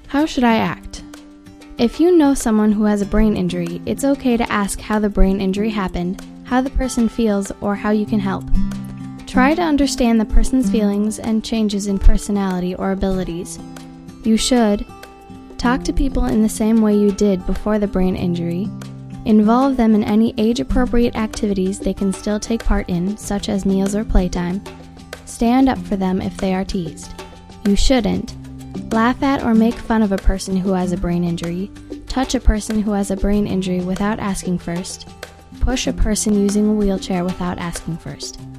How should I act? If you know someone who has a brain injury, it's okay to ask how the brain injury happened, how the person feels, or how you can help. Try to understand the person's feelings and changes in personality or abilities. You should talk to people in the same way you did before the brain injury. Involve them in any age-appropriate activities they can still take part in, such as meals or playtime. Stand up for them if they are teased. You shouldn't laugh at or make fun of a person who has a brain injury, touch a person who has a brain injury without asking first, push a person using a wheelchair without asking first.